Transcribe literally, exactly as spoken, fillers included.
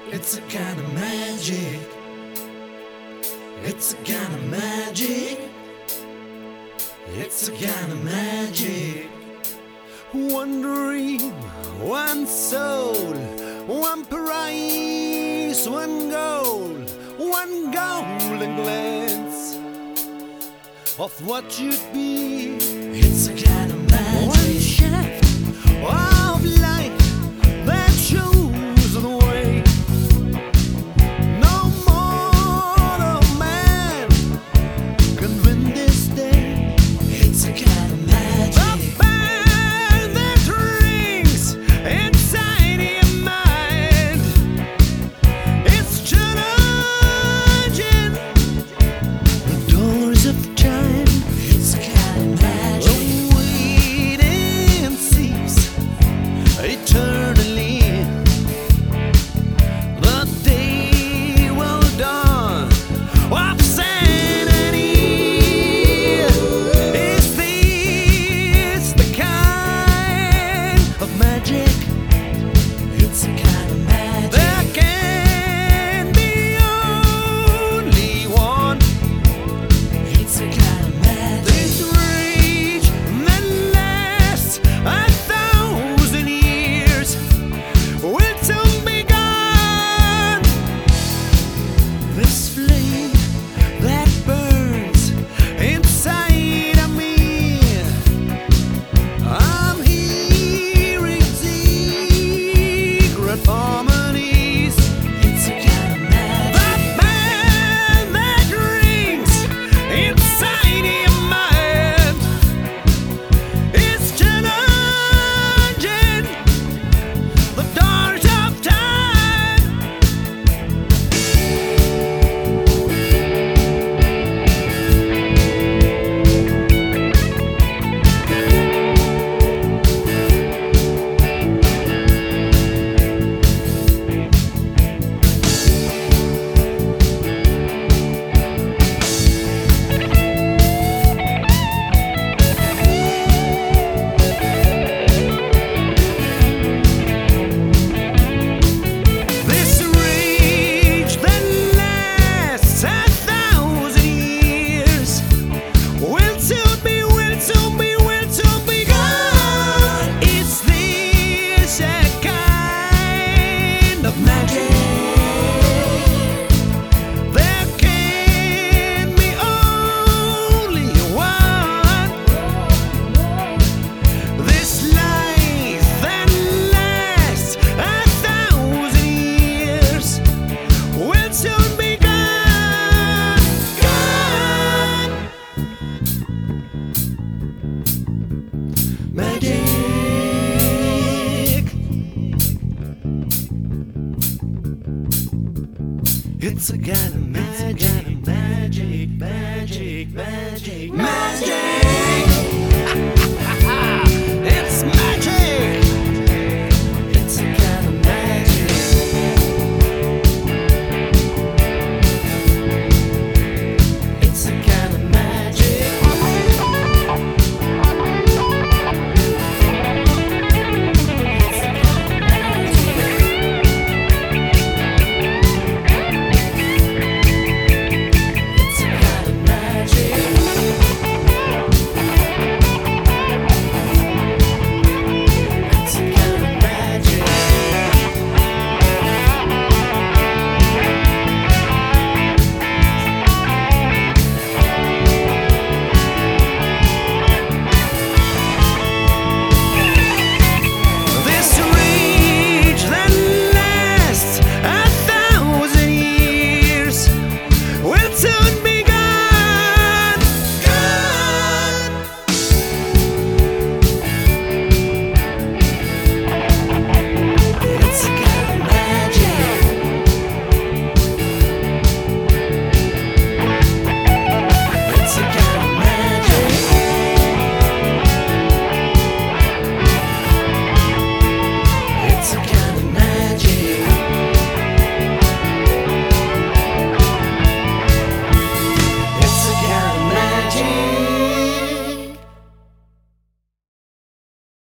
It's a kind of magic. It's a kind of magic. It's a kind of magic. One dream, one soul, one price, one goal, one golden glance of what you'd be. It's a kind of magic. One shaft of light that shows the way. No mortal man can win this day. It's a kind of magic. The bell that rings inside your mind, it's challenging the doors of time. It's a kind of magic. The waiting cease eternally. The day will dawn of sanity. Is this the kind of magic? It's a kind of magic. There can be only one. It's a kind of magic. This rage that lasts a thousand years will soon be gone. This flame that burns inside of me, I'm hearing secret harmonies. It's a kind of magic. The bell that rings inside your mind is challenging the doors of time. This rage that lasts a thousand years will soon be, will soon be, will soon be gone. Is this a kind of magic? There can be only one. This life that lasts a thousand years will soon be gone, gone. Magic. It's a kind of magic, magic, magic, magic, magic.